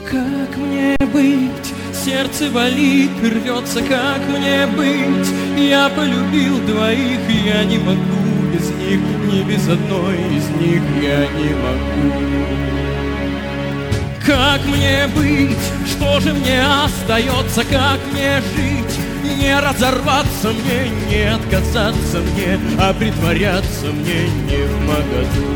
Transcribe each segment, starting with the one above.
Как мне быть? Сердце болит, рвется, как мне быть? Я полюбил двоих, я не могу без них, ни без одной из них я не могу. Как мне быть? Что же мне остается? Как мне жить? Не разорваться мне, не отказаться мне, а притворяться мне не вмоготу.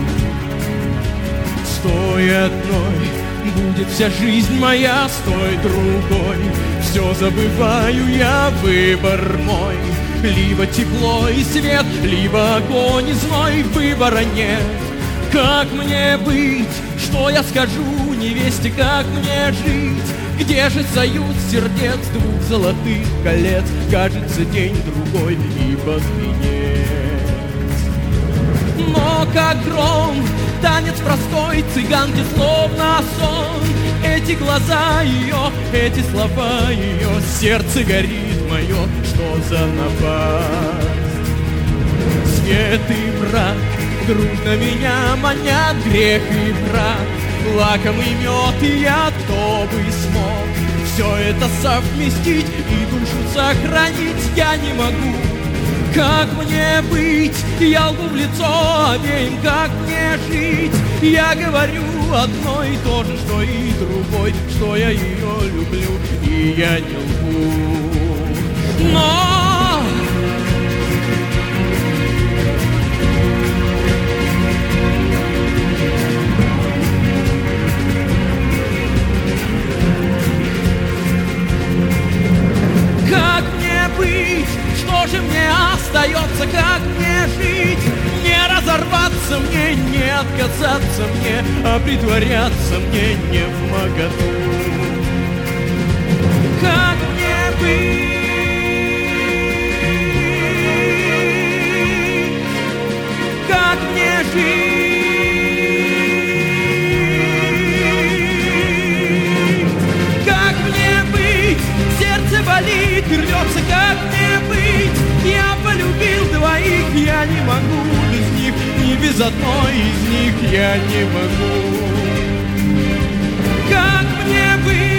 С той одной будет вся жизнь моя, с той другой все забываю я, выбор мой. Либо тепло и свет, либо огонь и зной, выбора нет. Как мне быть? Что я скажу невесте, как мне жить? Где же союз сердец двух золотых колец? Кажется, день-другой и под венец. Но как гром, танец простой цыганки, словно сон. Эти глаза ее, эти слова ее, сердце горит мое, что за напасть? Свет и мрак дружно меня манят, грех и брак, лакомый мед, и я кто бы смог все это совместить и душу сохранить я не могу. Как мне быть? Я лгу в лицо обеим, как мне жить? Я говорю одно и то же, что и другой, что я ее люблю, и я не лгу. Но как мне быть? Что же мне остается? Как мне жить? Не разорваться мне, не отказаться мне, а притворяться мне не вмоготу. Как мне быть? Как мне жить? Как мне быть? Сердце болит, рвется, как мне быть? Я полюбил двоих, я не могу без них, ни без одной из них я не могу. Как мне быть?